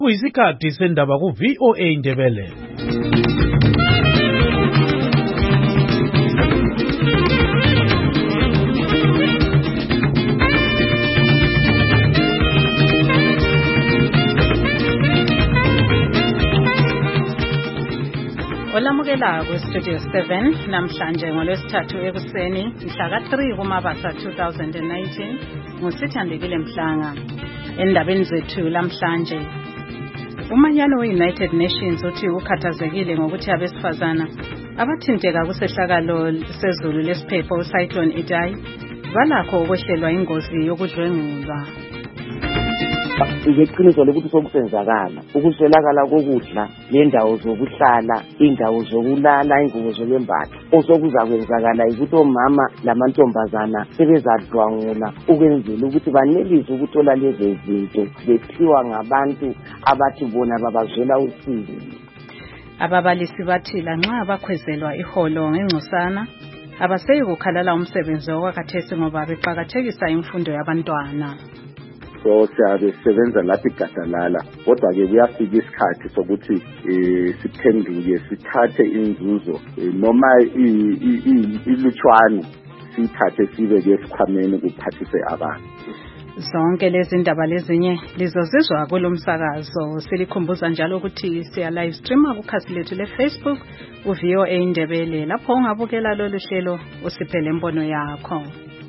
Kuyisikhathi sendaba ku-VOA Indebele. Olamukela kweStudio 7 namhlanje ngolwesithathu ekuseni mhla ka-3 kuMabasa 2019 nguSithandekile Mhlanga. Endabeni zethu lamhlanje, umanyano we-United Nations uthi ukhathazekile ngokuthi abesifazana abathinteka kusehlakalo sezulu lesiphepho uCyclone Idai balakho ukwehlelwa ingozi yokudlwengulwa. Ngeqiniso lokuthi sokusenzakala ukuswelakala kokudla, lendawo zokuhlala, indawo zokulala, ingubo zokwembatha. Osokuza kwenzakala ukuthi omama lamantombazana sebezadlwangula ukwenzela ukuthi banelise ukuthola lezi zinto bephiwa ngabantu abathi bona babazwela usizo. Ababalisi bathi lanxa bakhwezelwa iholo ngengcosana abaseyi kukhalala umsebenzi okwakhathesi ngoba beqakathekisa imfundo yabantwana. So siyabe sisebenza lapho igadalala, kodwa-ke kuyafika isikhathi sokuthi siphenduke sithathe inzuzo noma ilutshwane sithathe sibeke esikhwameni kuphathise abantu. Zonke lezi ndaba lezinye lizozizwa kulomsakazo. Silikhumbuza njalo ukuthi siya live streama kukhasi lethu leFacebook uVOA Indebele, lapho ungabukela lolu hlelo usiphele imbono yakho.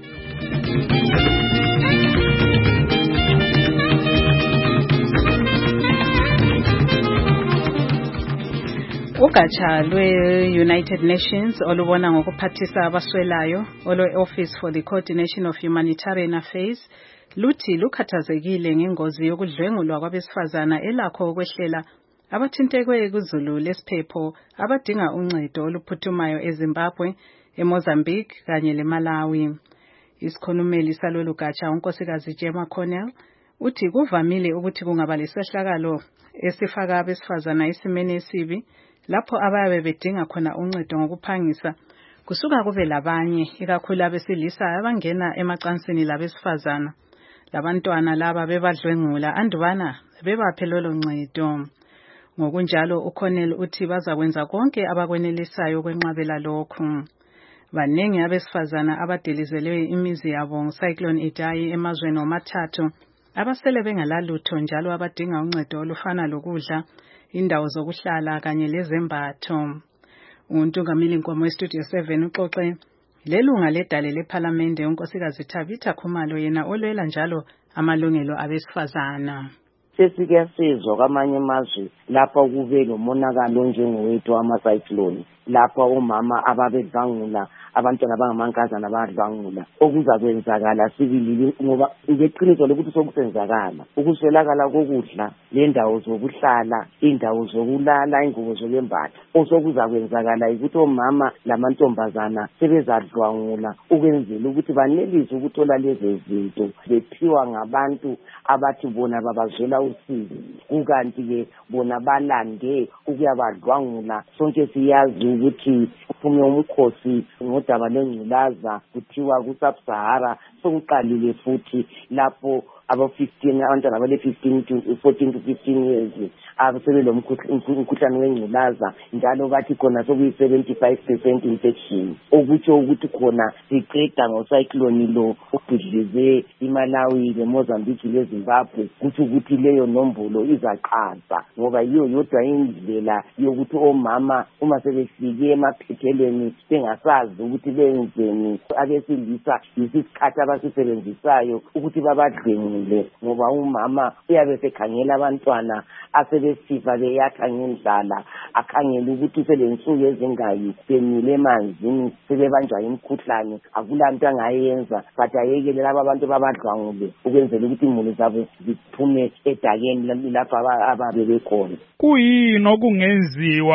Ugatsha lwe-United Nations olubona ngokuphathisa abaswelayo olwe-Office for the Coordination of Humanitarian Affairs luthi lukhathazekile ngengozi yokudlwengulwa kwabesifazana elakho ukwehlela abathintekwe kuzulu lesiphepho abadinga uncedo oluphuthumayo eZimbabwe, eMozambique kanye leMalawi. Isikhulumeli salolu gatsha unkosikazi Gemma Cornell uthi kuvamile ukuthi kungaba lesehlakalo esifaka abesifazana esimeni esibi lapho abayabe bedinga khona uncedo ngokuphangisa kusuka kube labanye ikakhulu abesilisa abangena emacansini labesifazana. Labantwana laba bebadlwengula andubana bebaphe lolo ncedo. Ngokunjalo uCornell uthi bazakwenza konke abakwenelisayo ukwenqabela lokhu. Baningi abesifazana abadelizelwe imizi yabo nguCyclone Idai emazweni amathathu abasele bengalalutho njalo abadinga uncedo olufana lokudla, indawo zokuhlala kanye lezembatho. Untungameli Nkomo weStudio 7 uxoxe lelunga ledale lePhalamende unkosikazi Tabitha Khumalo, yena olwela njalo amalungelo abesifazana. Sesikuyasizwa kwamanye amazwe lapha kube lomonakalo njengowethu ama-cyclone, lapha omama ababedlwangula abantwana abangamankazana abadlwangula. Okuza kwenzakala sibilili ngoba ngeqiniso lokuthi sokusenzakala ukuswelakala kokudla, lendawo zokuhlala, indawo zokulala, ingubo zokwembatha. Osokuza kwenzakala ukuthi omama lamantombazana sebezadlwangula ukwenzela ukuthi banelise ukuthola lezi zinto bephiwa ngabantu abathi bona babazwela usizo, kukanti-ke bona balande ukuyabadlwangula. Sonke siyazi ukuthi kuphume umkhosi ngodaba lwengculaza kuthiwa kuSub-Sahara sokuqalile futhi lapho aba-15 abantwana abale-14 to 15 years abasebelo umkhuhlane wengculaza, njalo bathi khona sokuyi-75% infection, okutsho ukuthi khona siqeda ngocyclone lo ubhidlize iMalawi, leMozambique, leZimbabwe. Kuthi ukuthi leyo nombolo izaqansa ngoba yiyo yodwa indlela yokuthi omama uma sebefike emaphethelweni bengasazi ukuthi benzeni. Abesilisa yisikhathi abasisebenzisayo ukuthi babadlwengule ngoba umama uyabe sekhangela abantwana asebesifa beyakha ngendlala, akhangela ukuthi selensuku ezingayi bemile emanzini sebebanjwa imikhuhlane, akulanto angayenza but ayekele laba abantu babadlwangule ukwenzela ukuthi imuli zabo ziphume edakeni lapho ababe bekhona. Kuyini okungenziwa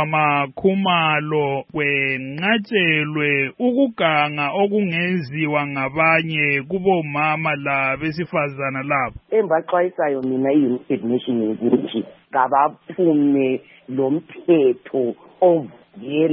makhumalo kwenqatshelwe ukuganga okungenziwa ngabanye kubomama labesifazana labo? Embaxwayisayo mina i-United Nations ukuthi kabaphume lo mthetho ovela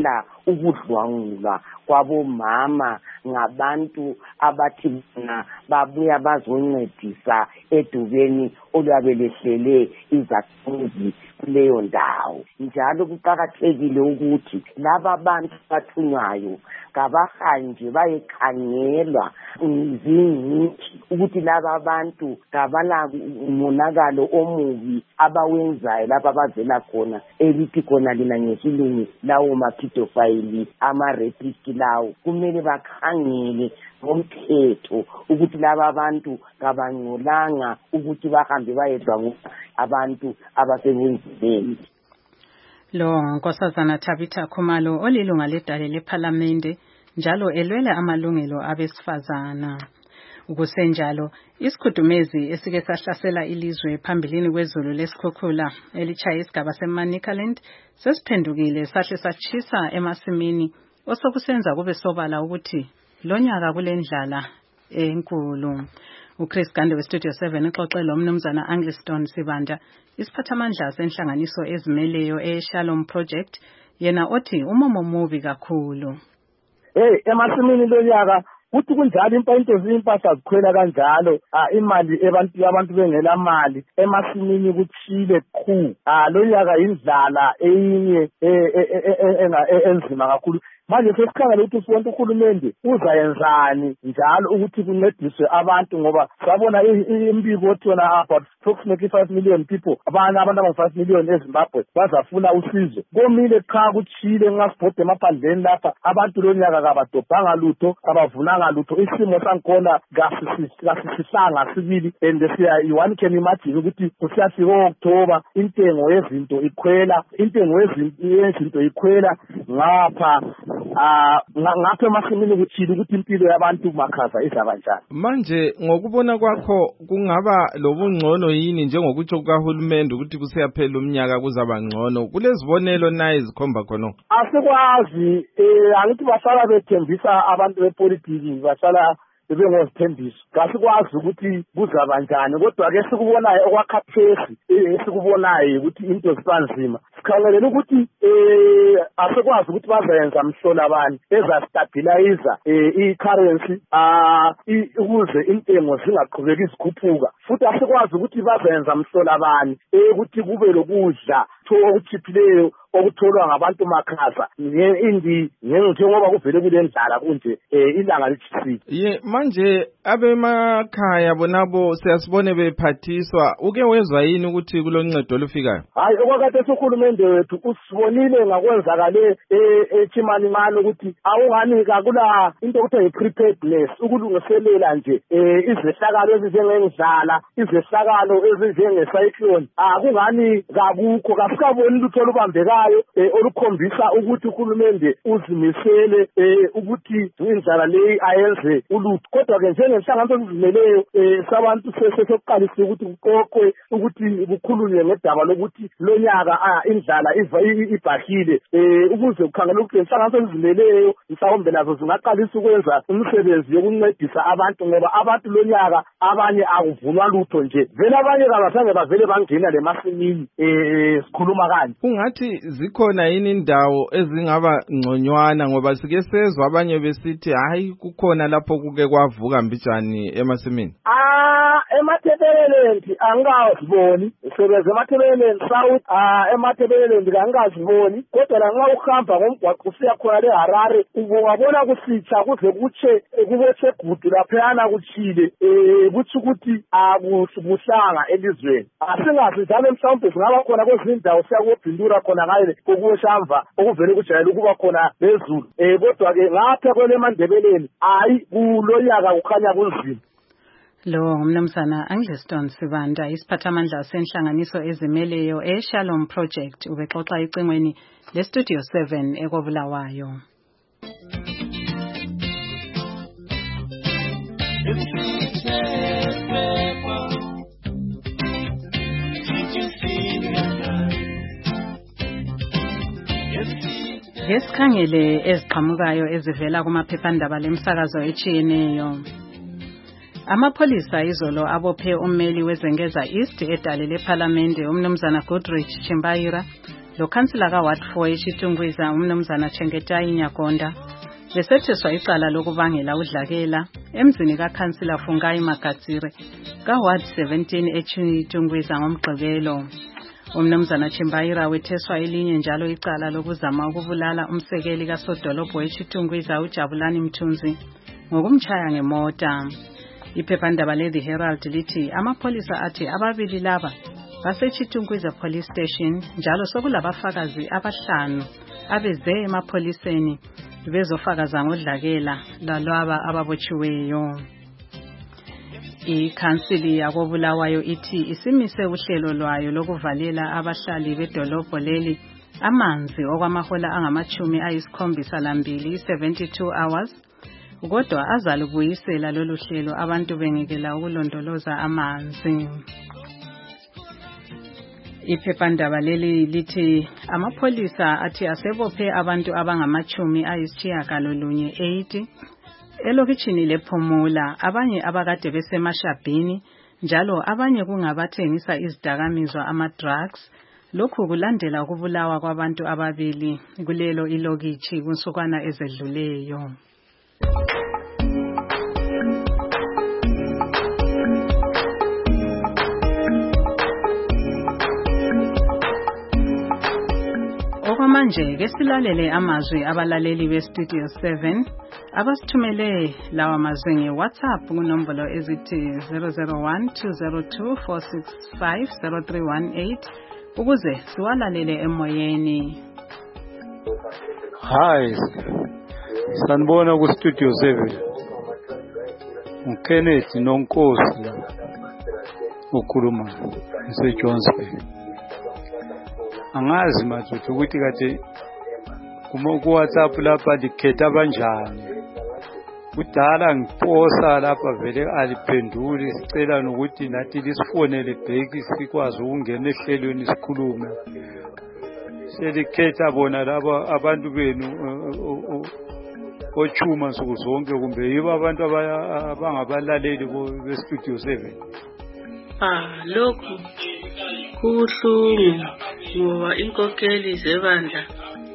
ukudlwangulwa kwabomama ngabantu abathi babuya bazoncedisa edubeni olwabelehlele izakhamuzi kuleyo ndawo. Njalo kuqakathekile ukuthi laba bantu bathunywayo kabahanje bayekhangelwa izingcitshi ukuthi laba bantu kabala umonakalo omubi abawenzayo lapha abavela khona elithi khona lina ngesilungu lawo mapedophile ama-rapist lawo kumele bakhangele ngomthetho ukuthi laba bantu kabangcolanga ukuthi bahambe bayedlwangula abantu abasebunzimeni. Lo Nkosazana Tabitha Khumalo olilunga ledale lePhalamende njalo elwela amalungelo abesifazana. Ukusenjalo isikhudumezi esike sahlasela ilizwe phambilini kwezulu lesikhukhula elitshaya isigaba seManicaland sesiphendukile sahle sachisa emasimini osokusenza kube sobala ukuthi lonyaka kulendlala enkulu. uChris Gande weStudio 7 exoxela umnumzana Angliston Sibanda isiphathamandla senhlanganiso ezimeleyo eShalom Project yena othi umomo mubi kakhulu. Emasimini lonyaka uthi kunjalo impahla zikhwela kanjalo imali abantu bengela mali emasimini kuthile qhu lonyaka indlala eyinye enzima kakhulu. Manje sesikhangela ukuthi sonke uhulumende uzayenzani njalo ukuthi kuncediswe abantu ngoba sabona imbiko othona about approximately 5 million people abantu aba5 million eZimbabwe bazafuna usizo. Komile cha kuchile ngasibhode emaphandleni lapha abantu lonyaka kabadobhanga lutho abavunanga lutho isimo sankhona kasisihlanga sibili and one can imagine ukuthi kusiyafika October intengo yezinto ikhwela ngapha ngapha emasimini kuthile ukuthi impilo yabantu makhaza izabanjani. Manje ngokubona kwakho kungaba lobungcono yini njengokutsho kuhulumende ukuthi kusiyaphela umnyaka kuzaba ngcono kulezibonelo naye zikhomba khona? Asikwazi angithi basala bethembisa abantu bepolitiki basala bengozithembiso kasikwazi ukuthi kuzaba njani kodwa ke sikubonayo okwakhaphesi esikubonayo ukuthi into zibanzima sikhangelela ukuthi asikwazi ukuthi bazayenza mhlola abantu ezastabilize i-currency ukuze intengo zingaqhubeki izikhuphuka futhi asikwazi ukuthi bazayenza mhlola abantu ukuthi kube lokudla okuchiphileyo okutholwa ngabantu makhaza njengoba kuvele kulendlala kunje ilanga lichisile. Manje abemakhaya bonabo siyasibone bephathiswa uke wezwa yini ukuthi kuloncedo olufikayo? Hayi okwakade uhulumende wethu usibonile ngakwenzakale eChimanimani ukuthi awungani kakula into okuthiwa yi-preparedness ukulungiselela nje izehlakalo ezinjengendlala izehlakalo ezinjenge-cyclone kungani kakukho kasikaboni lutho olubambekayo olukhombisa ukuthi uhulumende uzimisele ukuthi indlela leyi ayenze ulutho kodwa ke njengenhlanganiso ezizimeleyo sabantu sesekuqalisa ukuthi kuqoqwe ukuthi kukhulunywe ngendaba lokuthi lonyaka indlala ibhahile ukuze kukhangela ukuthi inhlanganiso ezizimeleyo mhlawumbe nazo zingaqalisa ukwenza umsebenzi yokuncedisa abantu ngoba abantu lonyaka abanye akuvunwa lutho nje vele abanye kabazange bavele bangena lemasimini sikhuluma kanje. Ungathi zikhona yini indawo ezingaba ngconywana ngoba sike sezwe abanye besithi hayi kukhona lapho kuke kwavuka mbijani emasimini? Emathebeleland angikaziboni sebenza emathebeleland south emathebeleland angikaziboni kodwa la nxa uhamba ngomgwaqo usiya khona leHarare ubona kusitsha kuze kutshe kubotshe gudu laphana kuchile kuthi ukuthi akusibuhlanga elizweni asingazi njalo mhlawumbe singaba khona kwezindawo siya kubhindura khona ngale kokushamva okuvele kujayele ukuba khona lezulu kodwa ke ngapha kwele eMandebeleni hayi kulonyaka kukhanya kunzima. Lo ngumnumzana Angliston Sibanda isiphathamandla senhlanganiso ezimeleyo eShalom Project ubexoxa icingweni leStudio 7 ekobulawayo. Ngesikhangele eziqhamukayo ezivela kumaphephandaba lemsakazo etshiyeneyo. Amapholisa izolo abophe ummeli wezengeza East edale lePhalamende umnumzana Goodrich Chimbayira lo khansila kaWard 4 eChitungwiza umnumzana Chengetai Nyagonda besetheswa icala lokubangela udlakela emzini kakhansila Fungai Magatsire kaWard 17 eChitungwiza ngomgqibelo. Umnumzana Chimbaira wetheswa elinye njalo icala lokuzama ukubulala umsekeli kasodolobho eChitungwiza uJabulani Mthunzi ngokumtshaya ngemota. Iphephandaba le The Herald lithi amapholisa athi ababili laba baseChitungwiza Police Station njalo sokulabafakazi abahlanu abeze emapholiseni bezofakaza ngodlakela lalaba ababotshiweyo. Ikhansili yakobulawayo ithi isimise uhlelo lwayo lokuvalela abahlali bedolobho leli amanzi okwamahola angama-72 72 hours kodwa azalubuyisela lolu hlelo abantu bengekela ukulondoloza amanzi. Iphephandaba leli lithi amapholisa athi asebophe abantu abangama-80 elokitshini lePhumula, abanye abakade besemashabhini njalo abanye kungabathengisa izidakamizwa ama-drugs. Lokhu kulandela ukubulawa kwabantu ababili kulelo ilokitshi kunsukwana ezedluleyo. Okwamanje ke silalele amazwi abalaleli beStudio 7 abasithumele lawa mazwi ngeWhatsApp kunombolo ezithi 0012024650318 ukuze siwalalele emoyeni. Hi, sanibona kuStudio 7. uKenneth Nonkosi ukhuluma eseJonesburg. Angazi madoda ukuthi kade ku WhatsApp lapha dikhetha kanjani. Kudala ngiposa lapha vele aliphenduli, sicela nokuthi nathi lisifonele back sikwazi ukungena ehlelweni sikhulume. Selikhetha bona laba abantu benu ochuma nsuku zonke kumbe yibo abantu abangabalaleli beStudio 7. Lokhu kubuhlungu ngoba inkokeli zebandla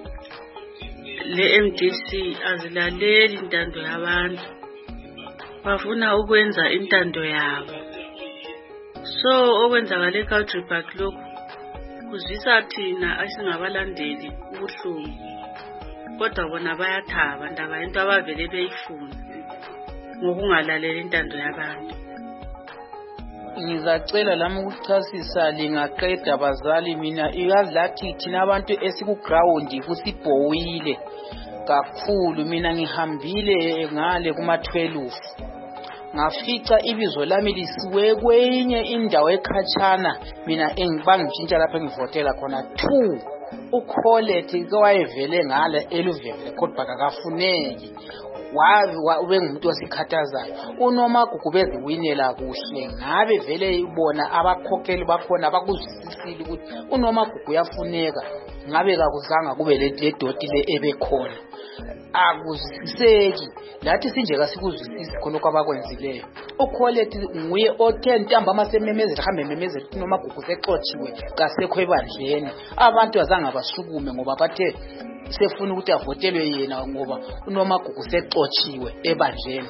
le-MDC azilaleli intando yabantu, bafuna ukwenza intando yabo. So okwenzakala eCountry Park lokhu kuzwisa thina asingabalandeli ubuhlungu, kodwa bona bayathaba ndaba into abavele beyifuna ngokungalaleli intando yabantu. Ngizacela lami ukuchasisa lingaqeda abazali, mina iyazi lathi thina abantu esikuground kusibhowile kakhulu. Mina ngihambile ngale kuma-12 ngafica ibizo lami lisiwe kwenye indawo ekhatshana, mina engibangitshintsha lapha engivotela khona 2 uColette kwayevele ngale eluvele kodwa akafuneki ube ngumuntu wasikhathazayo. uNomagugu beziwinela kuhle, ngabe vele ibona abakhokheli bakhona bakuzwisisile ukuthi uNomagugu uyafuneka, ngabe kakuzanga kube le doti le ebekhona. Akuzwisiseki, lathi sinje kasikuzwisisi khona kwabakwenzileyo. uColette nguye othe ntambama sememezela hambe memezela ukuthi uNomagugu sexotshiwe kasekho ebandleni. Abantu azange basukume ngoba bathe sefuna ukuthi avotelwe yena ngoba uNomagugu sexotshiwe ebandleni.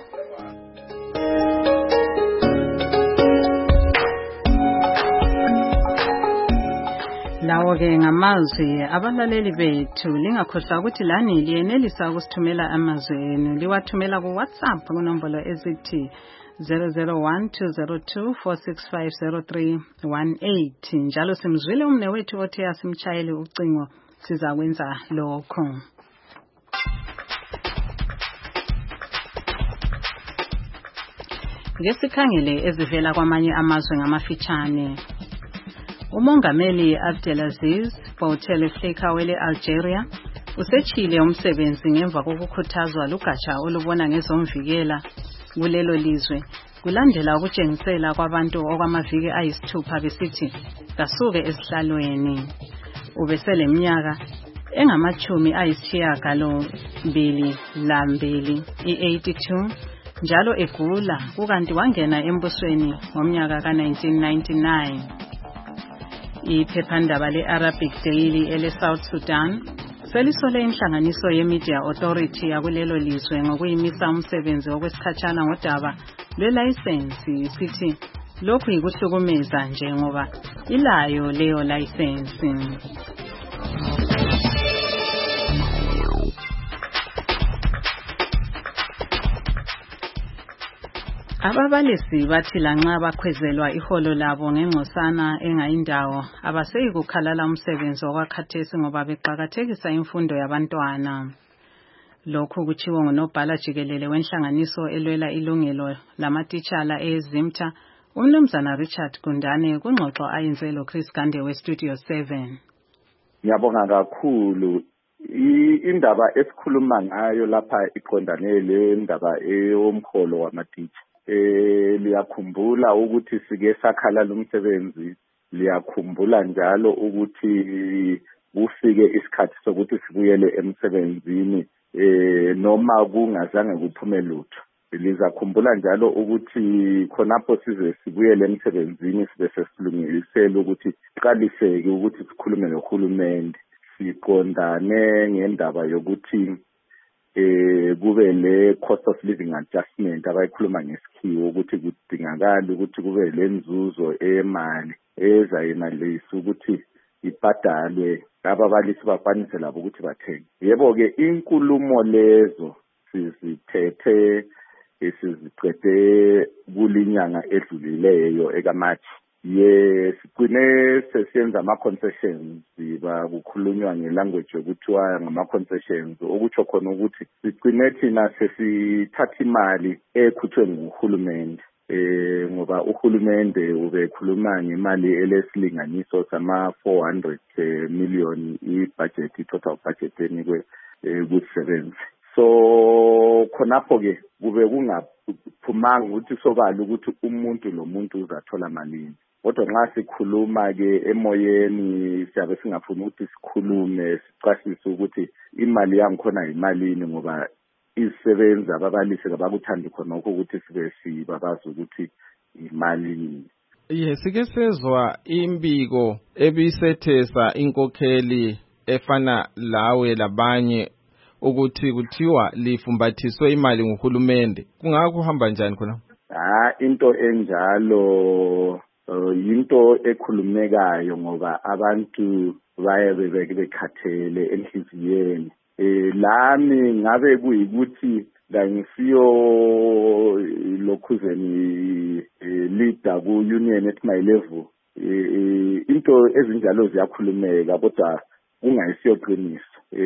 Lawo ke ngamazwi abalaleli bethu. Lingakhohlwa ukuthi lani liyenelisa ukusithumela amazwi enu, liwathumela ku WhatsApp kunombolo ezithi 0012024650318. Njalo simzwile umnewethu othe asimtshayele ucingo, sizakwenza lokho. Ngesikhangele ezivela kwamanye amazwe ngamafitshane. Umongameli Abdelaziz Bouteflika wele Algeria usetshile umsebenzi ngemva kokukhuthazwa lugatsha olubona ngezomvikela kulelo lizwe kulandela ukutshengisela kwabantu okwamaviki ayisithupha besithi kasuke esihlalweni. Ubesele minyaka engama-82 i-82 njalo egula kukanti wangena embusweni ngomnyaka ka-1999. Iphephandaba le-Arabic Daily ele-South Sudan selisole inhlanganiso ye-Media Authority yakulelo lizwe ngokuyimisa umsebenzi wokwesikhatshana ngodaba lwelayisensi sithi lokhu yikuhlukumeza nje ngoba ilayo leyo layisensi. Ababalisi bathi lanxa bakhwezelwa iholo labo ngengcosana engayindawo abaseyi kukhalala umsebenzi okwakhathesi ngoba beqhakathekisa imfundo yabantwana. Lokhu kutshiwo ngunobhala jikelele wenhlanganiso elwela ilungelo lamatitshala eZimta uMnumzana Richard Gundane kungxoxo ayenze loChris Gande weStudio 7. Ngiyabonga kakhulu. Indaba esikhuluma ngayo lapha iqondane le ndaba eyomkholo wamatitsha. Liyakhumbula ukuthi sike sakhala umsebenzi, liyakhumbula njalo ukuthi kufike isikhathi sokuthi sibuyele emsebenzini noma kungazange kuphume lutho. Lizakhumbula njalo ukuthi khonapho size sibuyele emsebenzini sibe sesilungisela ukuthi siqaliseke ukuthi sikhulume nohulumende siqondane ngendaba yokuthi kube le cost of living adjustment abayikhuluma ngesikhiwo ukuthi kudingakala ukuthi kube le nzuzo emali ezayimalisa ukuthi ibhadalwe ababalisi bakwanise labo ukuthi bathenge. Yebo-ke inkulumo lezo siziphethe siziqede kulinyanga edlulileyo ekaMathi. Sigcine sesiyenza ama-concessions kukhulunywa ngelanguage yokuthiwa ngama-concessions okutsho khona ukuthi sigcine thina sesithatha imali ekhutshwe nguhulumende ngoba uhulumende ubekhuluma ngemali elesilinganiso sama-400 million i-budget, i-total budget enikwe kusebenzi. So khonapho-ke kube kungaphumanga ukuthi sobala ukuthi umuntu nomuntu uzathola malini. Kodwa nxa sikhuluma-ke emoyeni siyabe singafuni ukuthi sikhulume sicashise ukuthi imali yangikhona yimalini ngoba izisebenzi ababalisi abakuthandi khonokho ukuthi sibe sibabaza ukuthi imalini. Sike sezwa imbiko ebisethesa inkokheli efana lawe labanye ukuthi kuthiwa lifumbathiswe imali nguhulumende. Kungakuhamba njani khona? Into enjalo yinto ekhulumekayo ngoba abantu bayabe bekhathele enhliziyweni. Lami ngabe kuyikuthi ngangisiyo lokhuzeni leader ku-union at my level. Into ezinjalo ziyakhulumeka kodwa kungayisiyo qiniso.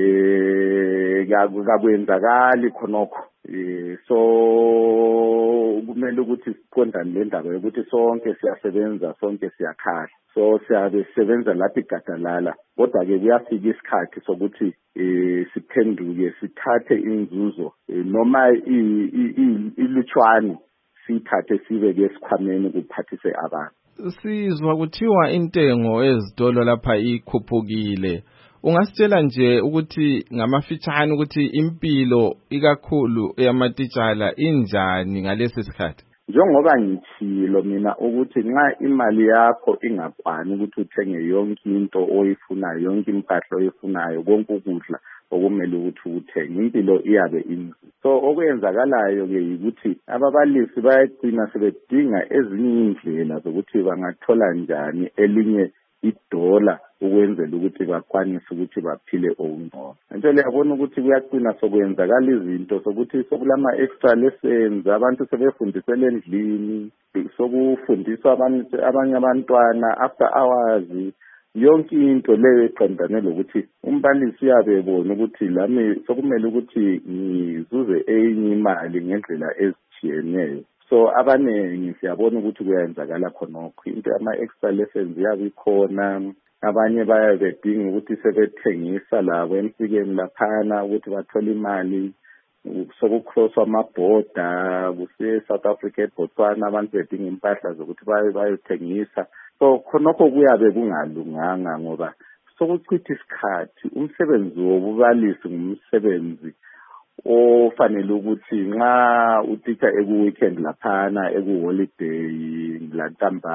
Kakwenzakali khonokho. So kumele ukuthi siqondane le ndaba yokuthi sonke siyasebenza, sonke siyakhala. So siyabe sisebenza lapha igadalala. Kodwa-ke kuyafika isikhathi sokuthi siphenduke sithathe inzuzo noma ilutshwane sithathe sibeke esikhwameni kuphathise abantu. Sizwa kuthiwa intengo ezitolo lapha ikhuphukile. Ungasitshela nje ukuthi ngamafitshane ukuthi impilo ikakhulu yamatitshala injani ngalesi sikhathi? Njengoba ngithilo mina ukuthi nxa imali yakho ingakwani ukuthi uthenge yonke into oyifunayo, yonke impahla oyifunayo, konke ukudla okumele ukuthi uthenge, impilo iyabe inzima. So okwenzakalayo-ke yikuthi ababalisi bayagcina sebedinga ezinye indlela zokuthi bangathola njani elinye idola ukwenzela ukuthi bakwanise ukuthi baphile okungcono. Nje liyabona ukuthi kuyagcina sokwenzakala izinto sokuthi sokulama extra lessons abantu sebefundisela endlini, sokufundiswa abanye abantwana after hours, yonke into leyo eqondane lokuthi umbalisi uyabebona ukuthi lami sokumele ukuthi ngizuze enye imali ngendlela ezitshiyeneyo. So abaningi siyabona ukuthi kuyenzakala khonokho into ama-extra lessons yabikhona. Abanye bayabe bedinga ukuthi sebethengisa labo emsikeni laphana ukuthi bathole imali sokucrosswa amabhoda kusiye South Africa eBotswana abantu bedinga impahla zokuthi bayothengisa. So khonokho kuyabe kungalunganga ngoba sokuchitha isikhathi. Umsebenzi wobubalisi ngumsebenzi ofanele ukuthi nxa utitsha eku-weekend laphana eku-holiday lantambama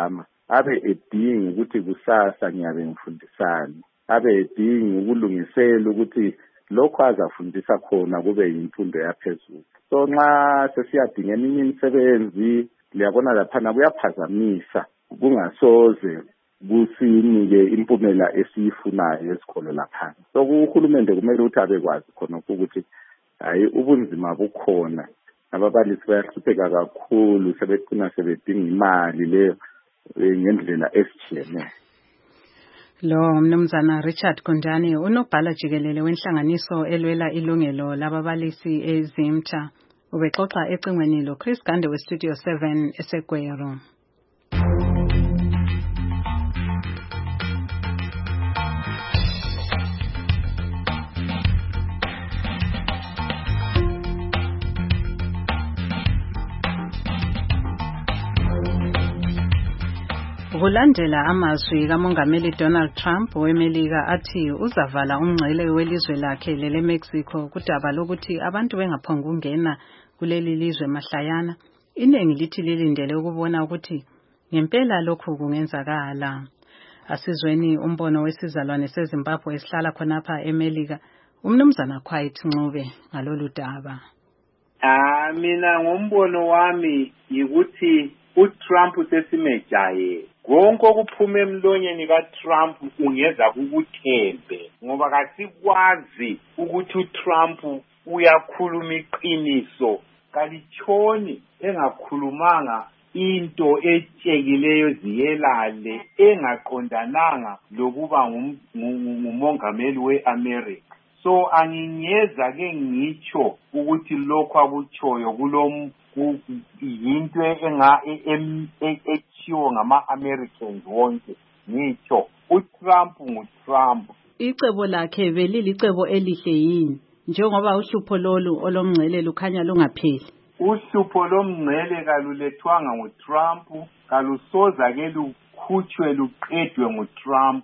abe edinga ukuthi kusasa ngiyabe ngifundisani, abe edinga ukulungisela ukuthi lokho azafundisa khona kube yimfundo yaphezulu. So nxa sesiyadinga eminye imisebenzi liyabona laphana kuyaphazamisa, kungasoze kusinike impumela esiyifunayo esikolo laphana. So uhulumende kumele ukuthi abekwazi khona ukuthi hayi ubunzima bukhona, ababalisi bayahlupheka kakhulu, sebegcina sebedinga imali leyo ngendlela esitshiyeneyo. Lo mnumzana Richard Kundani unobhala jikelele wenhlanganiso elwela ilungelo lababalisi eZimta, ubexoxa ecingweni lo Chris Gande weStudio 7 eseGwero. Kulandela amazwi kaMongameli Donald Trump weMelika athi uzavala umngcele welizwe lakhe lele Mexico kudaba lokuthi abantu bengaphonga ungena kuleli lizwe mahlayana, iningi lithi lilindele ukubona ukuthi ngempela lokhu kungenzakala. Asizweni umbono wesizalwane seZimbabwe esihlala khonapha eMelika, umnumzana Quiet Ncube ngalolu daba. Mina ngombono wami yikuthi uTrump sesimejaye. Konke okuphume emlonyeni kaTrump ungeza kukuthembe, ngoba kasikwazi ukuthi uTrump uyakhuluma iqiniso, kalitshoni engakhulumanga into etshekileyo ziyelale engaqondananga lokuba ngumongameli weAmerica. So angingeza ke ngitsho ukuthi lokho akutshoyo yinto echiwo ngama-Americans wonke. Ngitsho uTrump nguTrump. Icebo lakhe belilicebo elihle yini, njengoba uhlupho lolu olomngcele lukhanya lungapheli? Uhlupho lomngcele kalulethwanga nguTrump, kalusoza ke lukhutshwe luqedwe nguTrump.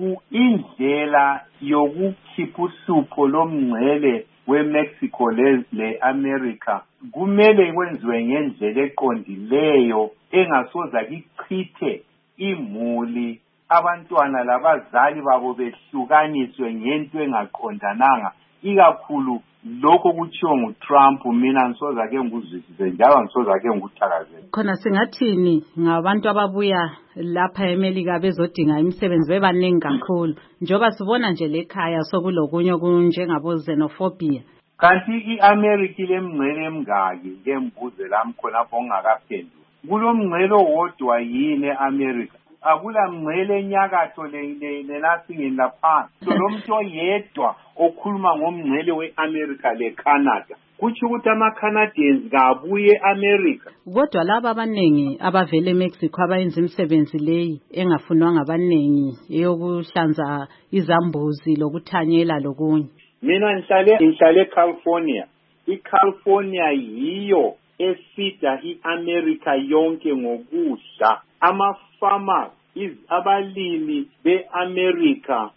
Indlela yokukhipha uhlupho lomngcele weMexico le-America kumele kwenziwe ngendlela eqondileyo engasoza kichithe imuli, abantwana labazali babo behlukaniswe ngento engaqondananga, ikakhulu lokho kutshiwo nguTrump. Mina ngisoza ke ngikuzwisise njalo ngisoza ke ngikuthakazele. Khona singathini ngabantu ababuya lapha eMelika bezodinga imisebenzi bebaningi kakhulu, njoba sibona nje lekhaya sokulokunye kunjengabo xenophobia. Kanti iAmerica lemngcele emngaki ngembuze lami khonapho ngingakaphendula. Kulomngcele wodwa yini eAmerica? Akula mngcele enyakatho lenasingeni laphansi. So lo muntu oyedwa okhuluma ngomngcele weAmerica leCanada. Kuthi ukuthi ama-Canadians kabuye eAmerica. Kodwa laba abaningi abavele eMexico abayenza imisebenzi leyi engafunwanga abaningi eyokuhlanza izambuzi lokuthanyela lokunye. Mina ngihlale eCalifornia. ICalifornia yiyo esida iAmerica yonke ngokudla. Ama-farmers, abalimi beAmerica,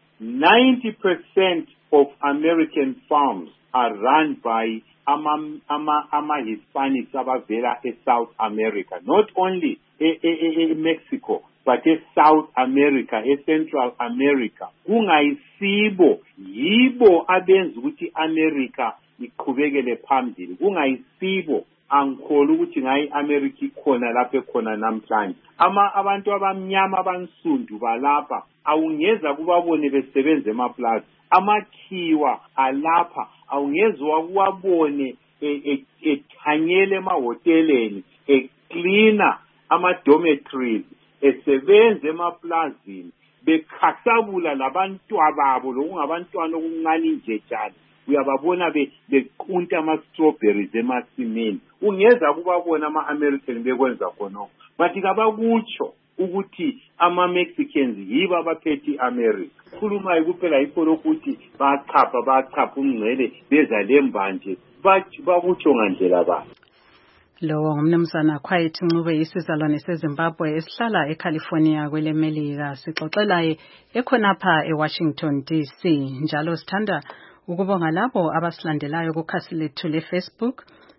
90% of American farms are run by ama-Hispanics abavela eSouth America. Not only Mexico, but eSouth America, eCentral America. Kungayisibo, yibo abenza ukuthi iAmerica iqhubekele phambili. Kungayisibo, angikholwa ukuthi ngayi America ikhona lapha ekhona namhlanje. Abantu abamnyama abansundu balapha awungeza kubabone besebenza emaplaza. Amakhiwa alapha awungezwa ukuwabone ethanyele emahoteleni, ecleaner ama-dormitories, esebenza emaplazini, bekhasabula labantwana babo lokungabantwana okuncane injetshana. Uyababona bequnta ama-strawberries emasimini. Ungeza kubabona ama-American bekwenza khonokho. Bathi kabakutsho ukuthi ama-Mexicans yibo abaphethe i-America. Khulumayo kuphela yikho lokuthi bachapha umngcele beza lembanje bakutsho ngandlela ba. Lo ngumnumzana Quiet Ncube isizalwane seZimbabwe esihlala eCalifornia kweleMelika, sixoxelaye ekhonapha eWashington DC. Njalo sithanda ukubonga labo abasilandelayo kukhasi lethu leFacebook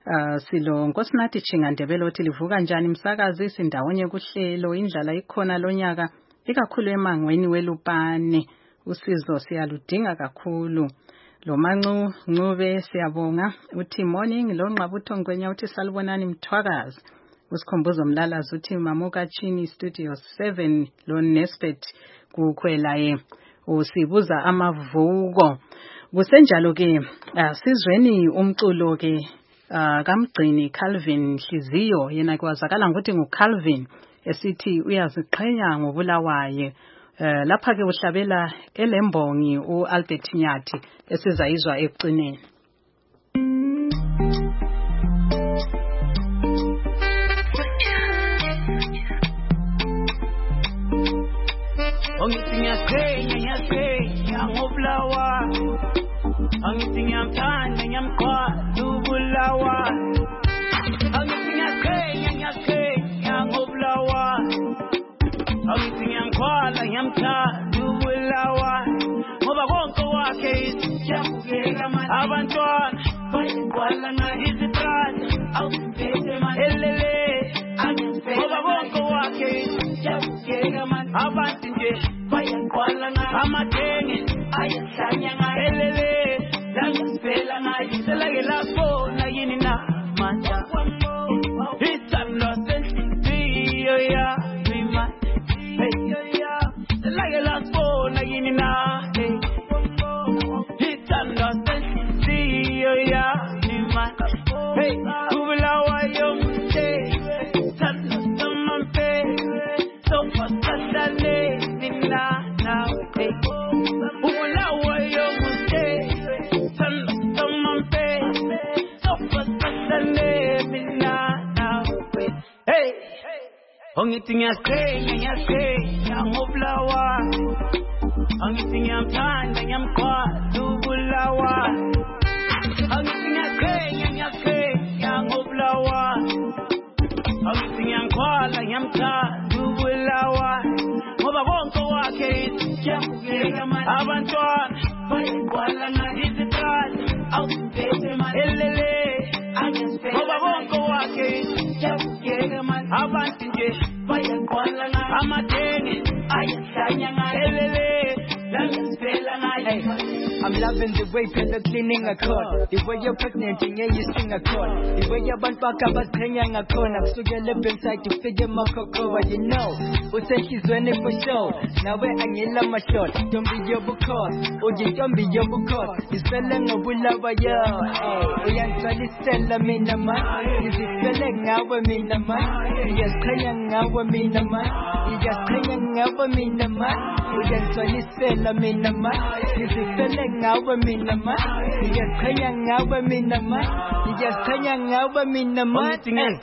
Silo Nkosinathi Chingandebele othi livuka njani msakazi sindawonye kuhlelo indlala ikhona lonyaka ikakhulu emangweni welupane usizo siyaludinga kakhulu lo mancu ncube siyabonga uthi morning lo Nqabutho Ngwenya uthi salibonani Mthwakazi usikhombuzo Mlalazi uthi Mamuka Chini Studio 7 lo Nesbet kukhwela usibuza amavuko kusenjalo ke sizweni umculo ke kaMgcini Calvin Hliziyo yena kwazakala ngokuthi nguCalvin esithi uyaziqhenya ngobulawaye lapha ke uhlabela elembongi uAlbert Nyathi esizayizwa ekucineni Angithi ngiyaqhenya ngobulawa Angithi ngiyamthanda ngiyamqhwala ubulawa Angithi ngiyaqhenya ngobulawa Angithi ngiyamqhwala ngiyamthanda ubulawa ngoba konke wakhe isijabukela manje abantwana bayiqwala ngayo izitrata awumphethe manje elele ngoba konke wakhe isijabukela manje abantu nje bayiqwala ngayo amadenge ayahlanya ngayo elele langisipela ngayo selake lapona yini na manja ithamlo senhliziyo yami selake lapona yini na ithamlo senhliziyo yami ubulawa yomte ithamlo samampe sofasadale nina nawe ubulawa yomte Angithi ngiyaqhenya ngobulawa Angithi ngiyamthanda ngiyamqhwala ubulawa Angithi ngiyaqhenya ngobulawa Angithi ngiyamqhwala ngiyamthanda ubulawa ngoba konke wakhe isijabukela manje abantwana bayiqwala ngayo izitrata awumphethe manje elele ngoba konke wakhe isijabukela manje abantu nje bayiqwala ngayo amadenge ayahlanya ngayo elele langisipela ngayo I'm loving the way you're cleaning a cord, the way you're pregnant and you sing a chord, the way you're back about paying a corner, so you're living inside to figure my cocoa, you know. Who said she's running for show? Now we're hanging on my shot, don't be your because, or you don't be your because. You're spelling a bulla, yo. Hey, I'm trying to sell a minima. Is it spelling now a minima? You're saying now a minima. You're just saying now a minima. You're trying to sell a minima. Is it spelling now a minima? You're saying now a minima. You're just saying now a minima.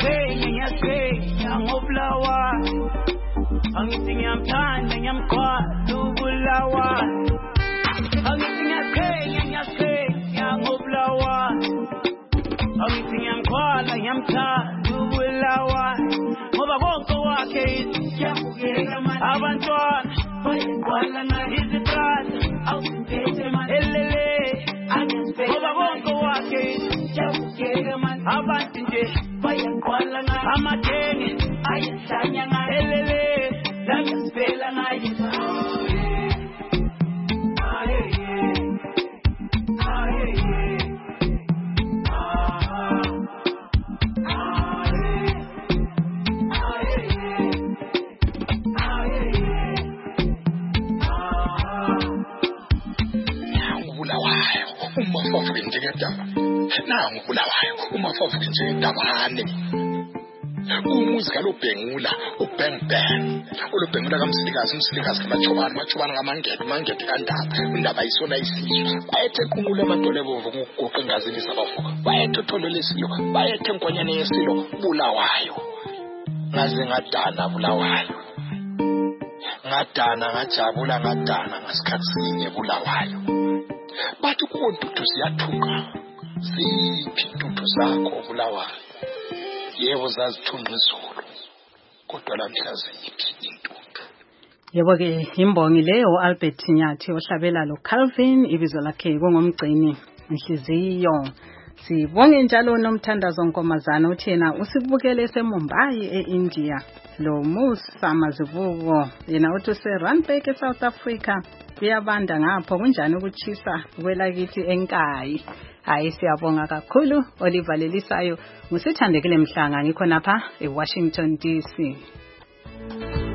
Angithi ngiyamthanda ngiyamqhwala ubulawa Angithi ngiyaqhenya ngobulawa Angithi ngiyamqhwala ngiyamthanda ubulawa ngoba konke wakhe isijabukela manje abantwana bayiqwala ngayo izitrata awumphethe manje elele ngoba konke wakhe isijabukela manje abantu nje bayiqwala ngayo amadenge ayahlanya ngayo elele langisipela ngayo Umafavuke njengedaba nangu ubulawayo umafavuke njengedabane umuzi kalobhengula ubang bang olobhengula kamsikazi umsikazi kamachobana kamangede kandaba indaba isona isizwe bayethe qungule amadole bovu ngokugoqa engazini sabafuka bayethe tholo lesilo bayethe nkonyane yesilo bulawayo ngaze ngadana bulawayo ngadana ngajabula ngadana ngasikhathi sinye bulawayo bathi kuntuthu siyathuka ziphi intuthu zakho bulawayo yebo zazithunqa izulu kodwa lamhla ziphi intuthu yebo ke imbongi leyo Albert Nyathi ohlabela lo Calvin ibizo lakhe kungomgcini inhliziyo Sibonge njalo nomthandazo Nkomazana uthena usibukele eMumbai eIndia. Lo Musa Mazibuko yena uthi useRandburg eSouth Africa. Kuyabanda ngapho kunjani ukuchisa kwelakithi eNkayi. Hayi siyabonga kakhulu Oliver Lelisayo ngusithandekile Mhlanga ngikho napha eWashington DC.